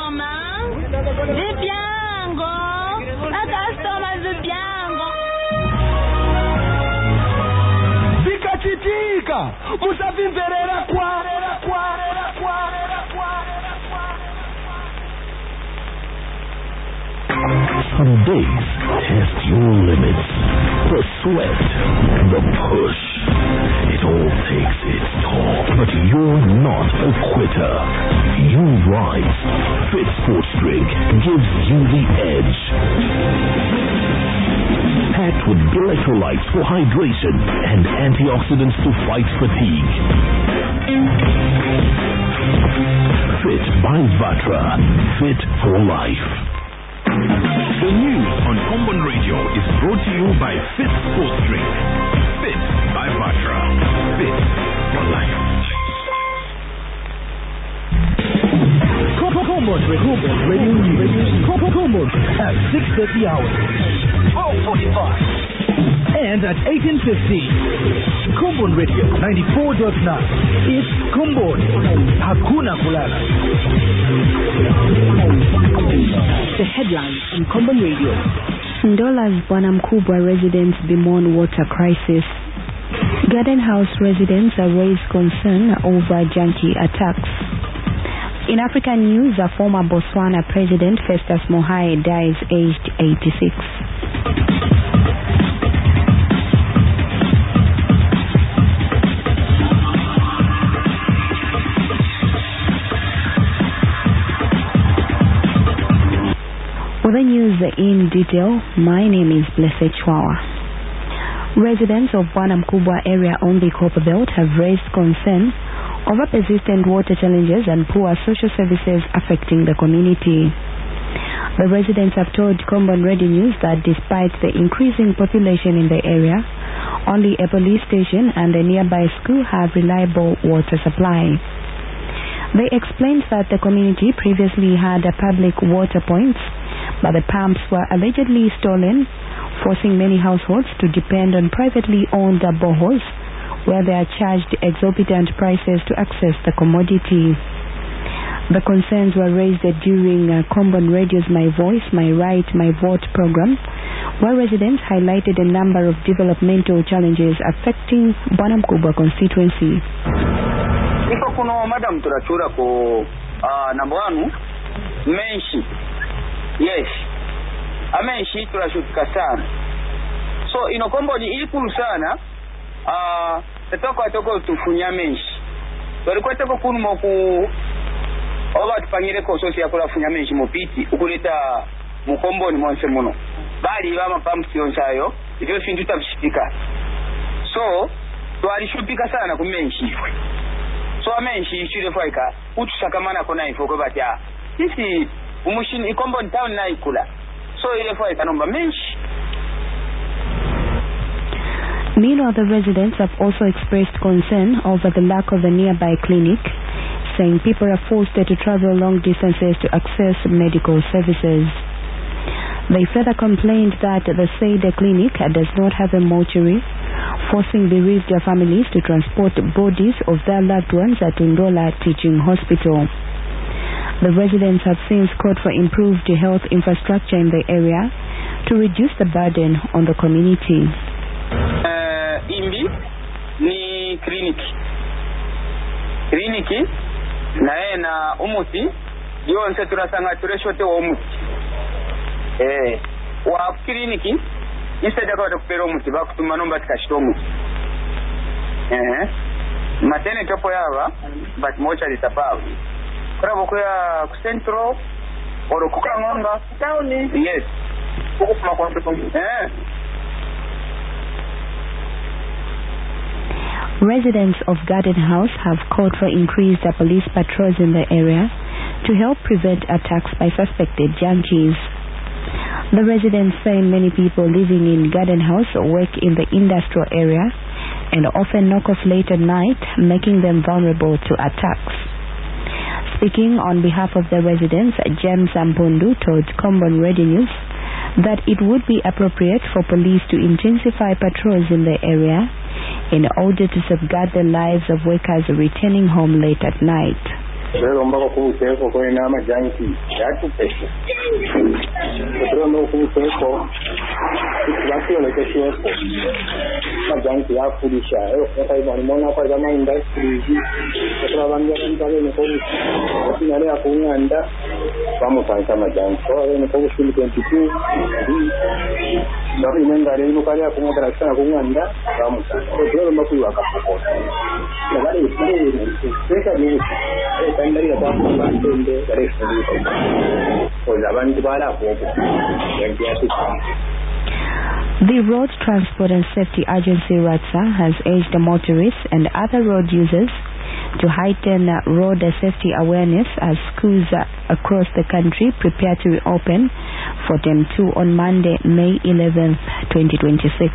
Zikachitika, musavimverera kwa. Some days test your limits. The sweat, the push, it all takes its toll. But you're not a quitter. You rise. Fit Sports Drink gives you the edge. Packed with electrolytes for hydration and antioxidants to fight fatigue. Fit by Vatra. Fit for life. The news on Common Radio is brought to you by Fit Sports Drink. Fit by Vatra. Fit for life. Common Radio News. Common at 6:30 hours. 12:45. And at 18:50. Common Radio 94.9. It's Common. Hakuna kulala. The headlines on Common Radio. Ndola's Bwana Mkubwa residents bemoan water crisis. Garden House residents have raised concern over junkie attacks. In African news, a former Botswana president, Festus Mogae, dies aged 86. For the news in detail, my name is Blessed Chwawa. Residents of Bwana Mkubwa area on the Copper Belt have raised concern over persistent water challenges and poor social services affecting the community. The residents have told Common Radio News that despite the increasing population in the area, only a police station and a nearby school have reliable water supply. They explained that the community previously had a public water points, but the pumps were allegedly stolen, forcing many households to depend on privately owned boreholes, where they are charged exorbitant prices to access the commodity. The concerns were raised during Common Radio's My Voice, My Right, My Vote program, where residents highlighted a number of developmental challenges affecting Bwana Mkubwa constituency. Iko kuno madam turachura ko number 1 menshi. Yes. Amenshi turashuka sana. So inokombo ni ikulu sana. Tatoko tufunya menshi. Walikuwa tako kuno ku oba tupangire ko sosi yakola funya menshi mupiti ukuleta mukombo ni mwanse muno. Bali bama pampu yonsayo ibyo findu tabishika. So twalishupika sana ku menshi. So amenshi chile faika utusakamana kona ifoko batya. Sisi umushini ikombo town na ikula. So ile faika nomba menshi. Meanwhile, the residents have also expressed concern over the lack of a nearby clinic, saying people are forced to travel long distances to access medical services. They further complained that the said clinic does not have a mortuary, forcing bereaved families to transport bodies of their loved ones at Ndola Teaching Hospital. The residents have since called for improved health infrastructure in the area to reduce the burden on the community. Imbi ni kliniki na umuti yonse turasanga tureshote wa umuti wa kliniki iseda kwa kupera umuti bakutuma nomba tikashito umuti matene topo yaba but mocha litapawa kurabo kwa central oro kukangonga town. Yes ukuma kwa Residents of Garden House have called for increased police patrols in the area to help prevent attacks by suspected junkies. The residents say many people living in Garden House work in the industrial area and often knock off late at night, making them vulnerable to attacks. Speaking on behalf of the residents, James Ampundu told Common Radio News that it would be appropriate for police to intensify patrols in the area in order to safeguard the lives of workers returning home late at night. Pero mbako kuuteko kwa nama janki yatu pesa. Pero mbako kuuteko wakio le keshieko. Majanki ya kulisha. Kwa hivyo mwana kwa zama industry. Kwa bandia kale ni kwa finale ya kuunganda vamos a majanki. Kwa hivyo ni kwa 2022. Ndio inengale ino kale ya kuunganda sana kuunganda vamos a. Kwa mbako wakapoko. Nagari ni pesa ni Primary The Road Transport and Safety Agency RATSA has urged the motorists and other road users to heighten road safety awareness as schools across the country prepare to reopen for Term 2 on Monday, May 11th, 2026.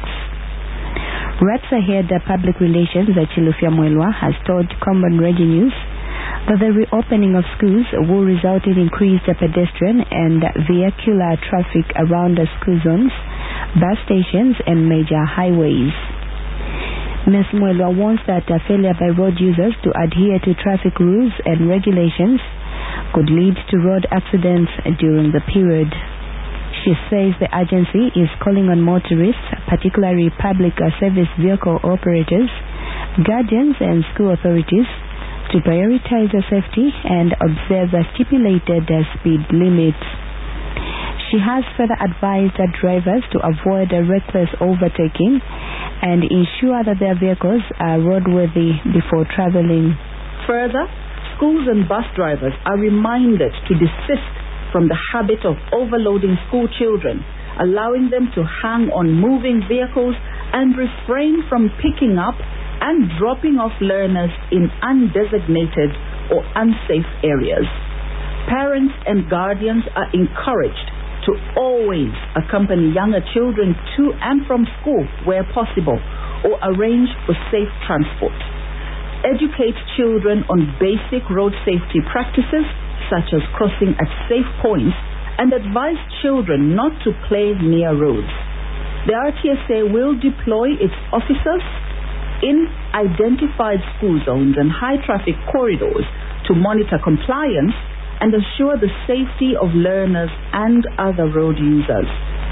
RATSA Head Public Relations Chilufya Mwelwa has told Common Radio News that the reopening of schools will result in increased pedestrian and vehicular traffic around the school zones, bus stations and major highways. Ms. Mwelwa warns that failure by road users to adhere to traffic rules and regulations could lead to road accidents during the period. She says the agency is calling on motorists, particularly public service vehicle operators, guardians and school authorities to prioritize safety and observe stipulated speed limits. She has further advised drivers to avoid reckless overtaking and ensure that their vehicles are roadworthy before traveling. Further, schools and bus drivers are reminded to desist from the habit of overloading school children, allowing them to hang on moving vehicles and refrain from picking up and dropping off learners in undesignated or unsafe areas. Parents and guardians are encouraged to always accompany younger children to and from school where possible or arrange for safe transport. Educate children on basic road safety practices such as crossing at safe points and advise children not to play near roads. The RTSA will deploy its officers in identified school zones and high traffic corridors to monitor compliance and assure the safety of learners and other road users.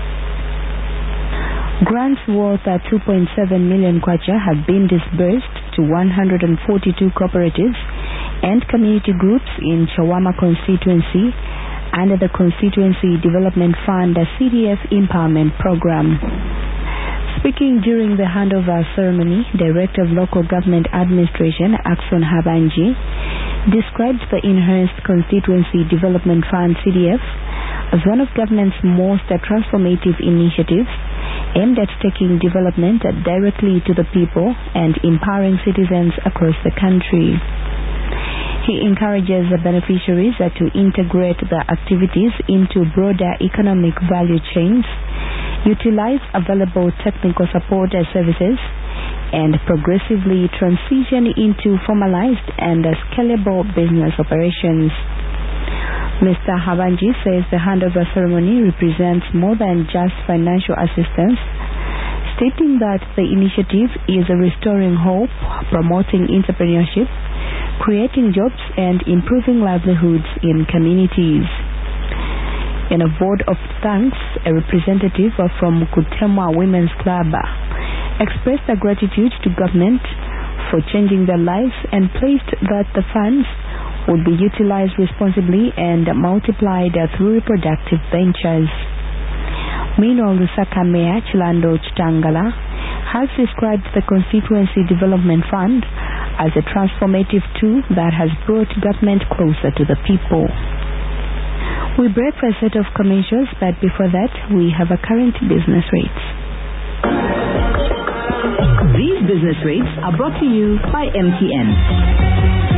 Grants worth 2.7 million kwacha have been disbursed to 142 cooperatives and community groups in Chawama constituency under the Constituency Development Fund CDF Empowerment Program. Speaking during the handover ceremony, Director of Local Government Administration, Akson Habanji, described the Enhanced Constituency Development Fund CDF as one of government's most transformative initiatives aimed at taking development directly to the people and empowering citizens across the country. He encourages the beneficiaries to integrate the activities into broader economic value chains, utilize available technical support services, and progressively transition into formalized and scalable business operations. Mr. Habanji says the handover ceremony represents more than just financial assistance, stating that the initiative is restoring hope, promoting entrepreneurship, creating jobs, and improving livelihoods in communities. In a vote of thanks, a representative from Kutemwa Women's Club expressed their gratitude to government for changing their lives and placed that the funds would be utilized responsibly and multiplied through reproductive ventures. Meanwhile, Lusaka Mayor Chilando Chitangala has described the Constituency Development Fund as a transformative tool that has brought government closer to the people. We break for a set of commercials, but before that, we have a current business rates. These business rates are brought to you by MTN.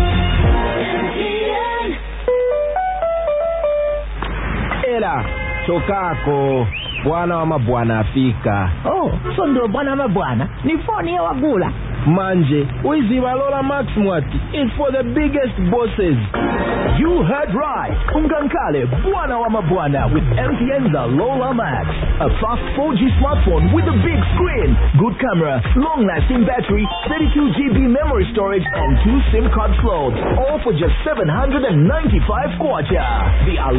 Ela, chokako, bwana wa mabwana afika. Oh, so ndio bwana wa mabwana? Ni phone ya wagula. Manje, wizi walola Max Mwati. It's for the biggest bosses. You heard right. Ungankale, bwana wa mabwana with MTN's Lola Max. A fast 4G smartphone with a big screen, good camera, long-lasting battery, 32GB memory storage, and 2 SIM card slots. All for just 795 kwacha. The